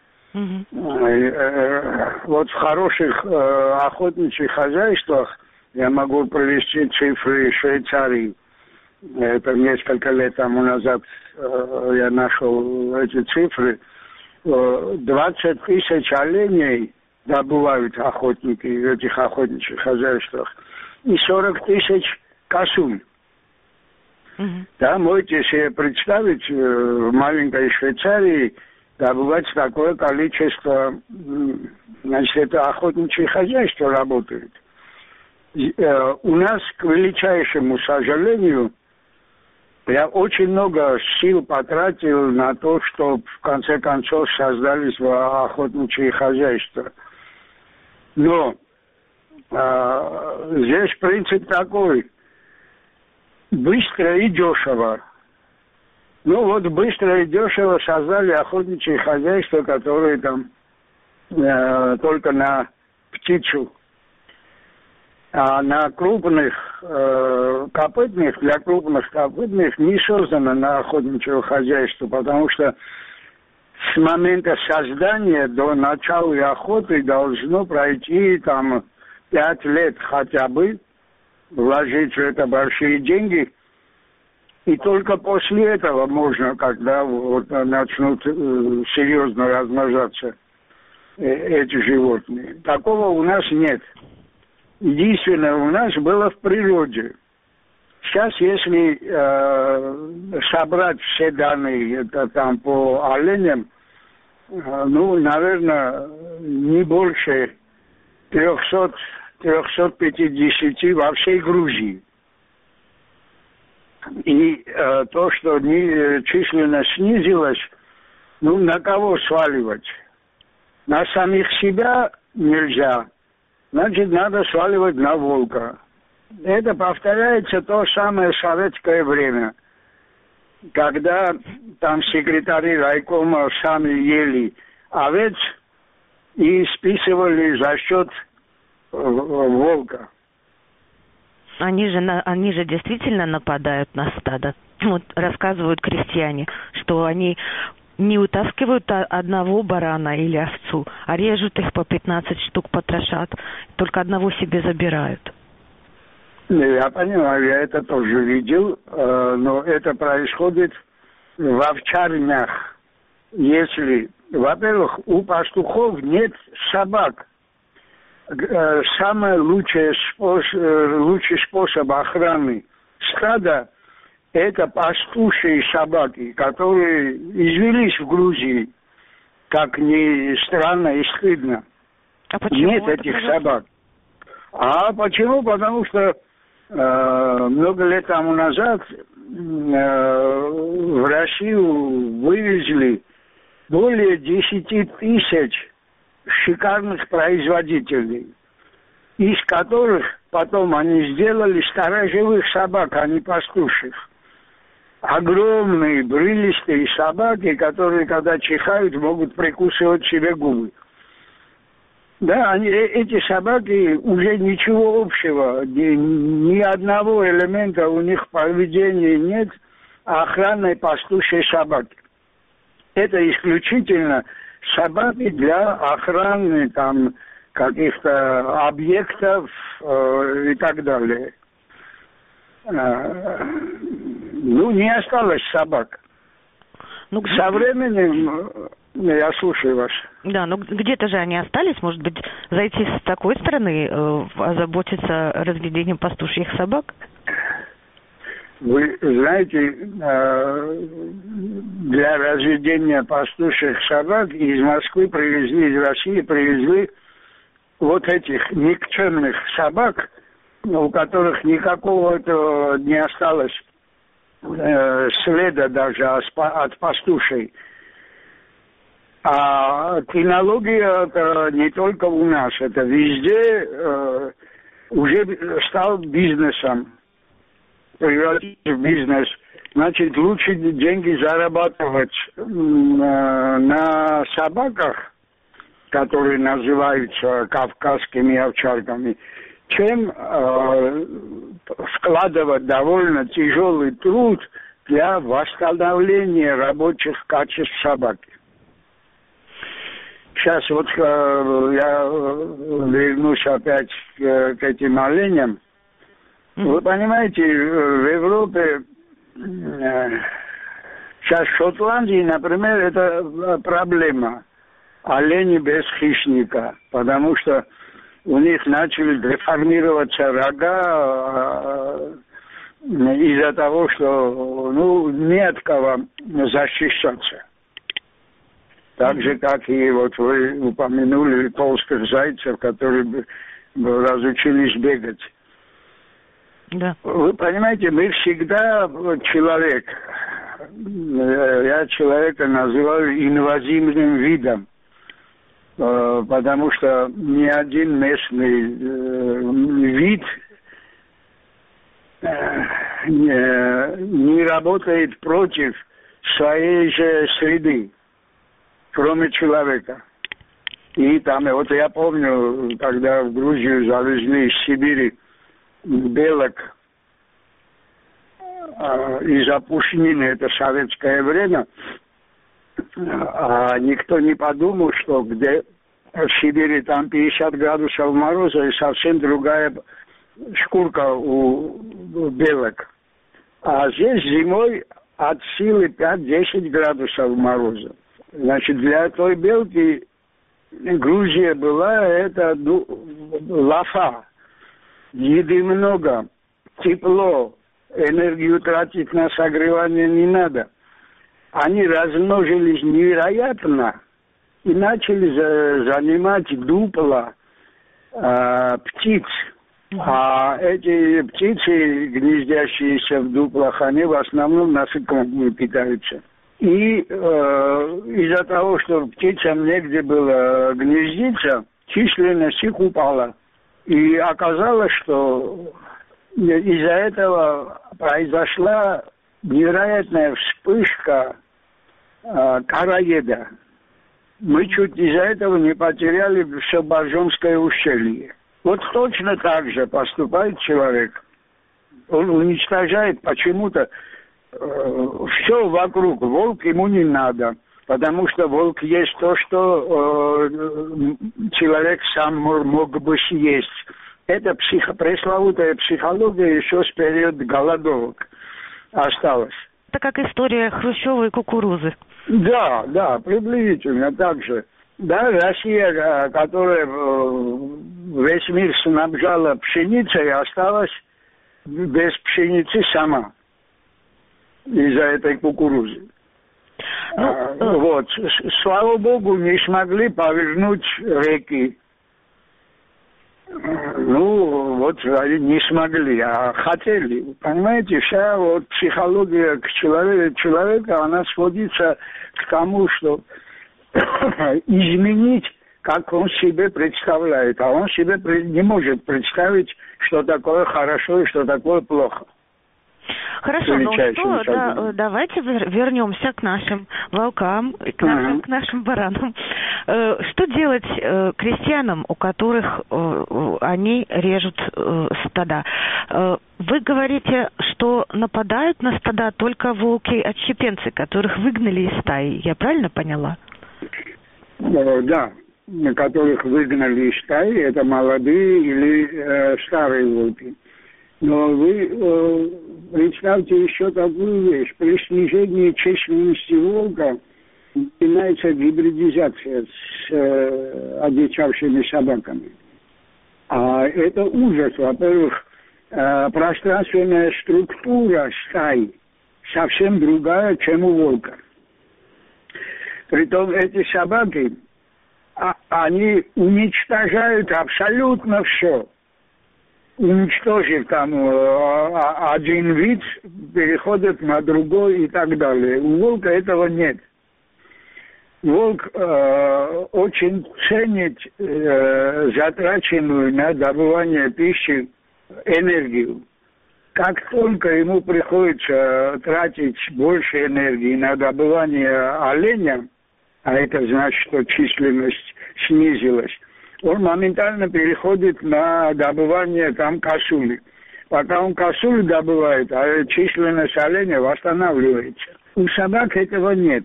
S10: Mm-hmm. Вот в хороших э, охотничьих хозяйствах я могу привести цифры Швейцарии. Это несколько лет тому назад э, я нашел эти цифры. двадцать тысяч оленей добывают охотники в этих охотничьих хозяйствах и сорок тысяч косуль. Mm-hmm. Да, можете себе представить, в маленькой Швейцарии добывать такое количество, значит, это охотничье хозяйство работает. У нас, к величайшему сожалению, я очень много сил потратил на то, чтобы в конце концов создались охотничьи хозяйства. Но а, здесь принцип такой: быстро и дешево. Ну вот быстро и дешево создали охотничьи хозяйства, которые там э, только на птицу. А на крупных э, копытных, для крупных копытных не создано на охотничьего хозяйства, потому что с момента создания до начала охоты должно пройти там пять лет хотя бы, вложить в это большие деньги, и только после этого можно, когда вот начнут э, серьезно размножаться э, эти животные. Такого у нас нет. Единственное у нас было в природе. Сейчас, если э, собрать все данные это, там, по оленям, э, ну, наверное, не больше трехсот трехсот пятидесяти во всей Грузии. И э, то, что не, численность снизилась, ну, на кого сваливать? На самих себя нельзя. Значит, надо сваливать на волка. Это повторяется то самое советское время. когда там секретари райкома сами ели овец и списывали за счет волка.
S9: Они же, на, они же действительно нападают на стадо. Вот рассказывают крестьяне, что они не утаскивают одного барана или овцу, а режут их по пятнадцать штук, потрошат, только одного себе забирают.
S10: Я понимаю, я это тоже видел, но это происходит в овчарнях. Если, во-первых, у пастухов нет собак. Самый лучший способ, лучший способ охраны стада – это пастушьи собаки, которые извелись в Грузии, как ни странно и стыдно.
S9: А почему
S10: нет этих
S9: произошло?
S10: собак. А почему? Потому что э, много лет тому назад э, в Россию вывезли более десяти тысяч шикарных производителей, из которых потом они сделали сторожевых собак, а не пастушьих. Огромные брылистые собаки, которые, когда чихают, могут прикусывать себе губы. Да, они, эти собаки уже ничего общего, ни, ни одного элемента у них в поведении нет охранной пастушьей собаки. Это исключительно собаки для охраны там каких-то объектов э, и так далее. Э, ну, не осталось собак.
S9: Ну, где...
S10: Со временем, я слушаю вас.
S9: Да, ну где-то же они остались, может быть, зайти с такой стороны, э, озаботиться разведением пастушьих собак?
S10: Вы знаете, для разведения пастушьих собак из Москвы привезли, из России привезли вот этих никчемных собак, у которых никакого этого не осталось следа даже от пастушей. А кинология это не только у нас, это везде уже стал бизнесом. Превратиться в бизнес, значит, лучше деньги зарабатывать на собаках, которые называются кавказскими овчарками, чем э, вкладывать довольно тяжелый труд для восстановления рабочих качеств собаки. Сейчас вот э, я вернусь опять к, к этим оленям. Вы понимаете, в Европе, сейчас в Шотландии, например, это проблема. Олени без хищника, потому что у них начали деформироваться рога из-за того, что ну, не от кого защищаться. Так же, как и вот вы упомянули толстых зайцев, которые разучились бегать.
S9: Да.
S10: Вы понимаете, мы всегда человек, я человека называю инвазивным видом, потому что ни один местный вид не работает против своей же среды, кроме человека. И там, вот я помню, когда в Грузию завезли из Сибири белок э, из опушнины, это советское время, а никто не подумал, что где в Сибири там пятьдесят градусов мороза и совсем другая шкурка у белок. А здесь зимой от силы пять-десять градусов мороза. Значит, для той белки Грузия была, это ну, лафа. Еды много, тепло, энергию тратить на согревание не надо. Они размножились невероятно и начали за, занимать дупла э, птиц. А эти птицы, гнездящиеся в дуплах, они в основном насекомыми питаются. И э, из-за того, что птицам негде было гнездиться, численность их упала. И оказалось, что из-за этого произошла невероятная вспышка э, короеда. Мы чуть из-за этого не потеряли все Боржомское ущелье. Вот точно так же поступает человек. Он уничтожает почему-то э, все вокруг. Волк ему не надо, потому что волк есть то, что э, человек сам мог бы съесть. Это психо, пресловутая психология еще с периода голодовок осталась.
S9: Это как история Хрущева и кукурузы.
S10: Да, да, приблизительно так же. Да, Россия, которая весь мир снабжала пшеницей, осталась без пшеницы сама из-за этой кукурузы. Ну, а, вот, слава богу, не смогли повернуть реки. Ну, вот они не смогли, а хотели. Понимаете, вся вот психология к человеку, человека, она сводится к тому, что изменить, как он себе представляет. А он себе не может представить, что такое хорошо и что такое плохо.
S9: Хорошо, ну что, да, давайте вернемся к нашим волкам, к нашим, uh-huh. к нашим баранам. Что делать крестьянам, у которых они режут стада? Вы говорите, что нападают на стада только волки-отщепенцы, которых выгнали из стаи. Я правильно поняла?
S10: Да, которых выгнали из стаи, это молодые или э, старые волки. Но вы э, представьте еще такую вещь. При снижении численности волка начинается гибридизация с э, одичавшими собаками. А это ужас. Во-первых, э, пространственная структура стаи совсем другая, чем у волка. Притом эти собаки, а, они уничтожают абсолютно все. Уничтожив там а, один вид, переходят на другой и так далее. У волка этого нет. Волк э, очень ценит э, затраченную на добывание пищи энергию. Как только ему приходится тратить больше энергии на добывание оленя, а это значит, что численность снизилась, он моментально переходит на добывание там косули. Пока он косулю добывает, а численность оленя восстанавливается. У собак этого нет.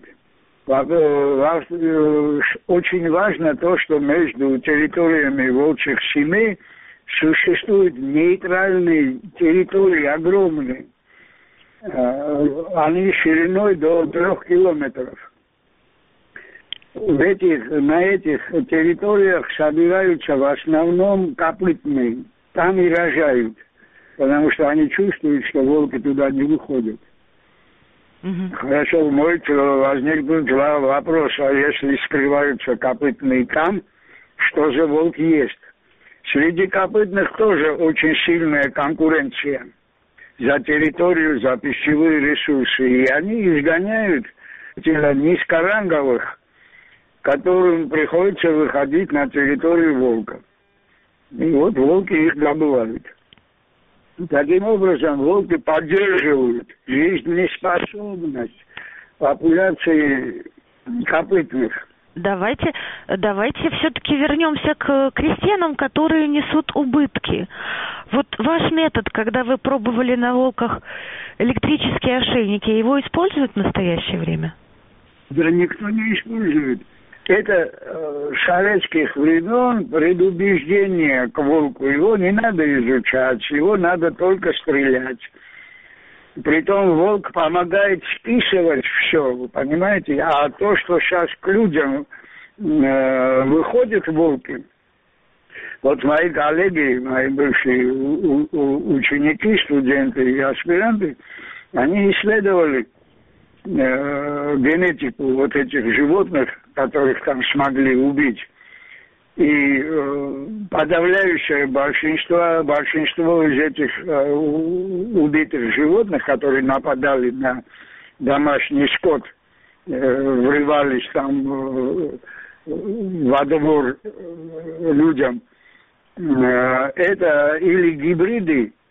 S10: Очень важно то, что между территориями волчьих семей существуют нейтральные территории огромные. Они шириной до трех километров. В этих, на этих территориях собираются в основном копытные. Там и рожают, потому что они чувствуют, что волки туда не выходят. Mm-hmm. Хорошо, может возникнуть два вопроса. Если скрываются копытные там, что же волк ест? Среди копытных тоже очень сильная конкуренция за территорию, за пищевые ресурсы. И они изгоняют этих низкоранговых, которым приходится выходить на территорию волка. И вот волки их добывают. Таким образом, волки поддерживают жизнеспособность популяции копытных.
S9: Давайте, давайте все-таки вернемся к крестьянам, которые несут убытки. Вот ваш метод, когда вы пробовали на волках электрические ошейники, его используют в настоящее время?
S10: Да никто не использует. Это э, советских времен предубеждение к волку. Его не надо изучать, его надо только стрелять. Притом волк помогает списывать все, вы понимаете? А то, что сейчас к людям э, выходят волки, вот мои коллеги, мои бывшие у, у, ученики, студенты и аспиранты, они исследовали э, генетику вот этих животных, которых там смогли убить. И э, подавляющее большинство, большинство из этих э, убитых животных, которые нападали на домашний скот, э, врывались там э, во двор э, людям, э, это или гибриды,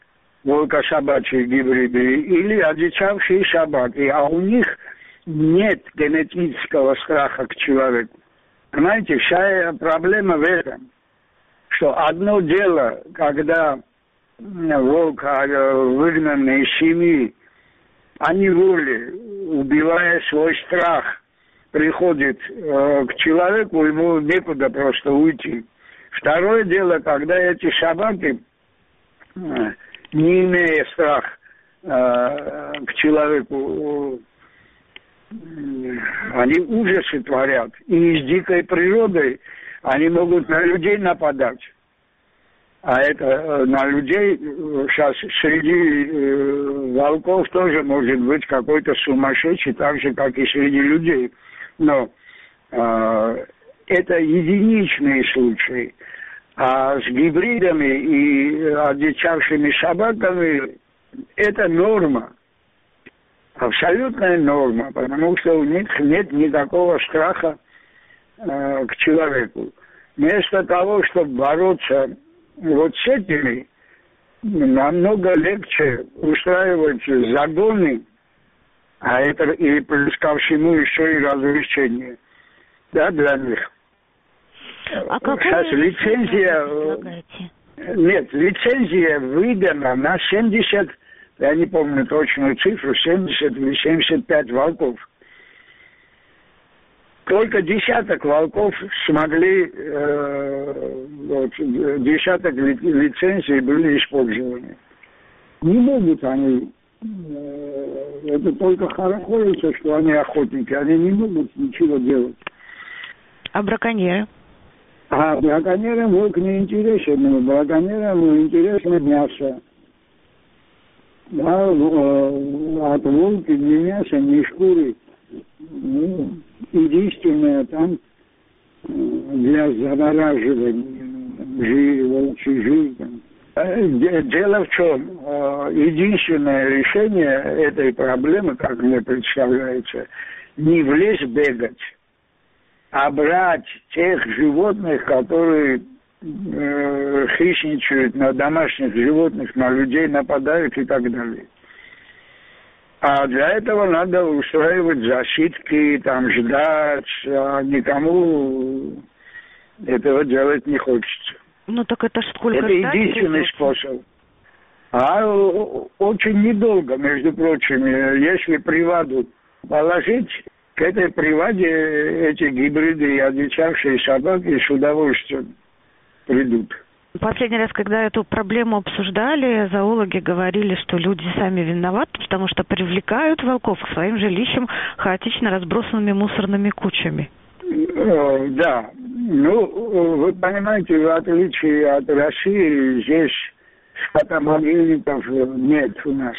S10: волко-собачьи гибриды, или одичавшие собаки, а у них нет генетического страха к человеку. Понимаете, вся проблема в этом, что одно дело, когда волк, выгнанный из семьи, а неволе, убивая свой страх, приходит э, к человеку, ему некуда просто уйти. Второе дело, когда эти собаки, э, не имея страх э, к человеку, э, они ужасы творят. И с дикой природой они могут на людей нападать. А это э, на людей сейчас среди э, волков тоже может быть какой-то сумасшедший, так же, как и среди людей. Но э, это единичные случаи. А с гибридами и одичавшими собаками это норма. Абсолютная норма, потому что у них нет никакого страха э, к человеку. Вместо того, чтобы бороться вот с этими, намного легче устраивать загоны, а это и плюс ко всему еще и развлечения, да, для них.
S9: А
S10: сейчас лицензия, нет, лицензия выдана на семьдесят, я не помню точную цифру, семьдесят или семьдесят пять волков. Только десяток волков смогли, э, вот, десяток ли, лицензий были использованы. Не могут они, э, это только хорохорится, что они охотники, они не могут ничего делать.
S9: А браконьеры?
S10: А браконьерам волк не интересен, но браконьерам интересно мясо. Да, от волка ни мяса, ни шкуры. Ну, единственное, там для замораживания жира, волчий жир. Там. Дело в чем? Единственное решение этой проблемы, как мне представляется, не в лес бегать, а брать тех животных, которые э, хищничают на домашних животных, на людей нападают и так далее. А для этого надо устраивать засидки, там ждать, а никому этого делать не хочется.
S9: Ну так это ж сколько
S10: Это
S9: ждать
S10: единственный
S9: придется?
S10: способ. А очень недолго, между прочим, если приваду положить, к этой приваде эти гибриды и одичавшие собаки с удовольствием придут.
S9: Последний раз, когда эту проблему обсуждали, зоологи говорили, что люди сами виноваты, потому что привлекают волков к своим жилищам хаотично разбросанными мусорными кучами.
S10: Да. Ну, вы понимаете, в отличие от России, здесь скотомогильников нет у нас.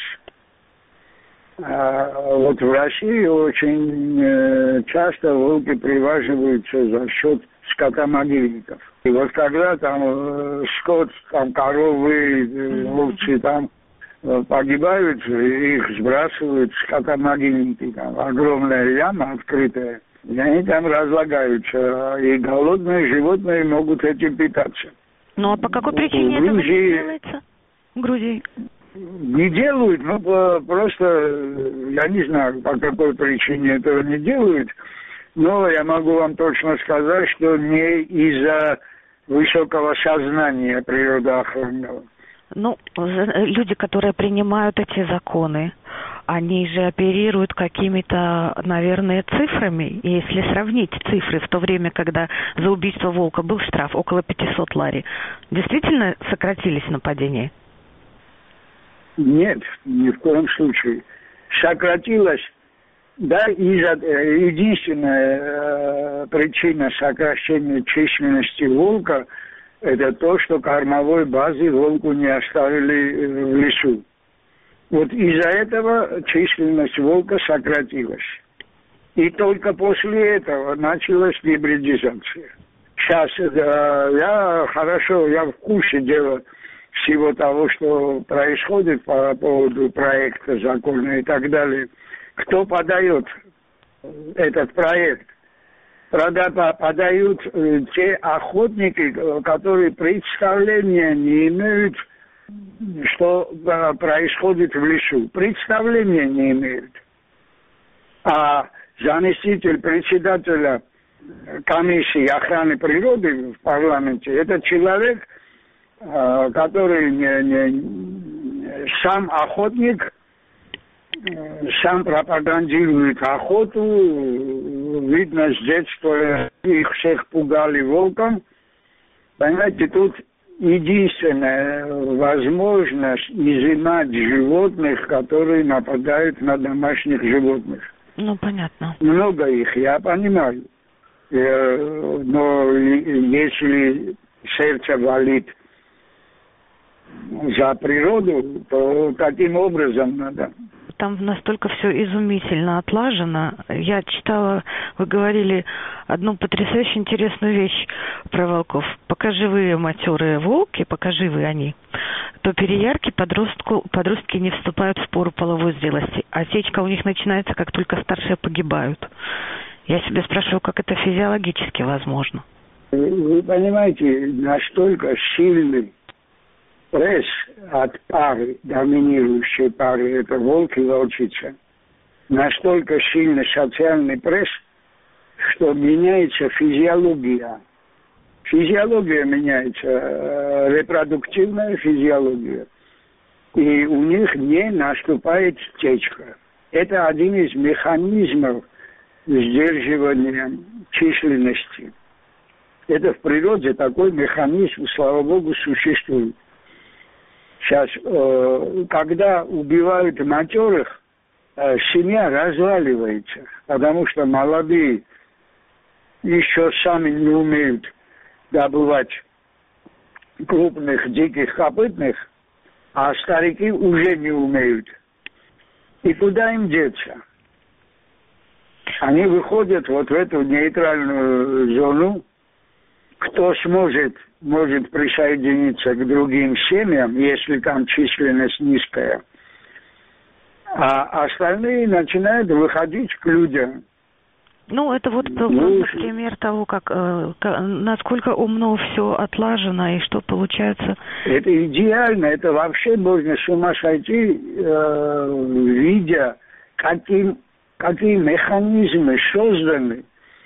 S10: А вот в России очень часто волки приваживаются за счет скотомогильников. И вот когда там э, скот, там коровы, э, овцы там э, погибают, их сбрасывают в скотомогильники. Там огромная яма открытая, и они там разлагаются. И голодные животные могут этим питаться.
S9: Ну а по какой причине это делается в Грузии?
S10: Не делают, ну просто, я не знаю, по какой причине этого не делают. Но я могу вам точно сказать, что не из-за высокого сознания природоохранного.
S9: Ну, люди, которые принимают эти законы, они же оперируют какими-то, наверное, цифрами. И если сравнить цифры в то время, когда за убийство волка был штраф около пятьсот лари, действительно сократились нападения?
S10: Нет, ни в коем случае. Сократилось. Да, из-за, единственная э, причина сокращения численности волка – это то, что кормовой базы волку не оставили в лесу. Вот из-за этого численность волка сократилась. И только после этого началась гибридизация. Сейчас э, я хорошо, я в курсе дела всего того, что происходит по поводу проекта закона и так далее. Кто подает этот проект? Подают те охотники, которые представления не имеют что происходит в лесу. Представления не имеют. А заместитель председателя комиссии охраны природы в парламенте, это человек, который не, не, сам охотник, сам пропагандирует охоту. Видно, с детства их всех пугали волком. Понимаете, тут единственная возможность изымать животных, которые нападают на домашних животных.
S9: Ну, понятно.
S10: Много их, я понимаю. Но если сердце болит за природу, то таким образом надо.
S9: Там настолько все изумительно отлажено. Я читала, вы говорили одну потрясающе интересную вещь про волков. Пока живые матерые волки, пока живые они, то переярки подростку, подростки не вступают в пору половой зрелости. Осечка у них начинается, как только старшие погибают. Я себя спрашиваю, как это физиологически возможно.
S10: Вы понимаете, настолько сильный пресс от пары, доминирующей пары, это волк и волчица, настолько сильный социальный пресс, что меняется физиология. Физиология меняется, репродуктивная физиология. И у них не наступает течка. Это один из механизмов сдерживания численности. Это в природе такой механизм, слава богу, существует. Сейчас, э, когда убивают матерых, э, семья разваливается, потому что молодые еще сами не умеют добывать крупных диких копытных, а старики уже не умеют. И куда им деться? Они выходят вот в эту нейтральную зону. Кто сможет, может присоединиться к другим семьям, если там численность низкая. А остальные начинают выходить к людям.
S9: Ну, это вот ну, пример того, как, э, насколько умно все отлажено и что получается.
S10: Это идеально, это вообще можно с ума сойти, э, видя, каким, какие механизмы созданы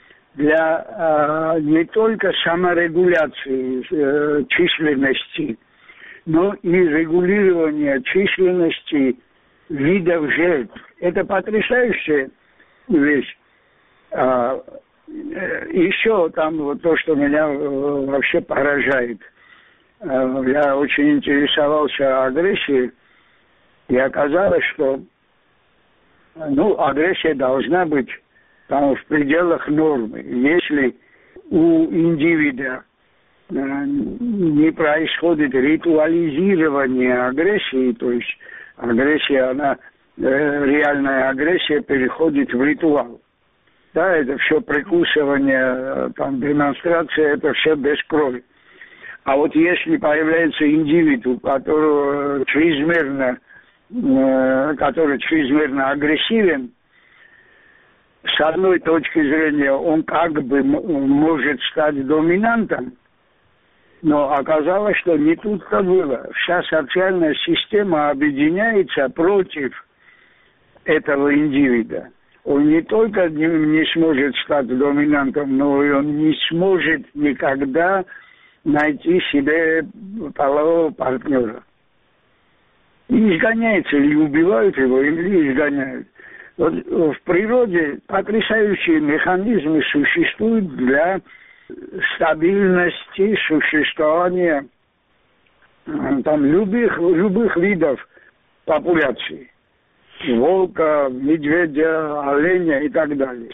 S10: для э, не только саморегуляции э, численности, но и регулирования численности видов жертв. Это потрясающая вещь. А, еще там вот то, что меня вообще поражает. Я очень интересовался агрессией, и оказалось, что ну, агрессия должна быть там в пределах нормы. Если у индивида не происходит ритуализирование агрессии, то есть агрессия, она, реальная агрессия переходит в ритуал. Да, это все прикусывание, там, демонстрация, это все без крови. А вот если появляется индивид, который чрезмерно, который чрезмерно агрессивен, с одной точки зрения он как бы может стать доминантом, но оказалось, что не тут-то было. Вся социальная система объединяется против этого индивида. Он не только не, не сможет стать доминантом, но и он не сможет никогда найти себе полового партнера. И изгоняется, или убивают его, или изгоняют. Вот в природе потрясающие механизмы существуют для стабильности существования там, любых, любых видов популяции. Волка, медведя, оленя и так далее.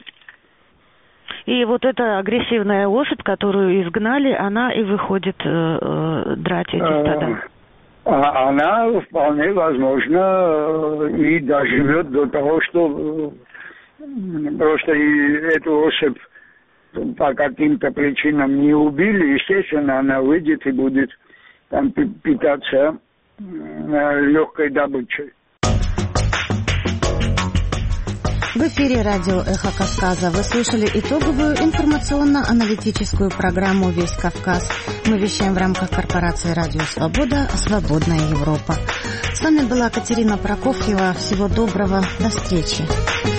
S9: И вот эта агрессивная лошадь, которую изгнали, она и выходит э, э, драть эти стада.
S10: А она вполне возможно и доживет до того, что просто и эту особь по каким-то причинам не убили. Естественно, она выйдет и будет там питаться легкой добычей.
S1: В эфире радио «Эхо Кавказа». Вы слушали итоговую информационно-аналитическую программу «Весь Кавказ». Мы вещаем в рамках корпорации «Радио Свобода. Свободная Европа». С вами была Катерина Прокофьева. Всего доброго. До встречи.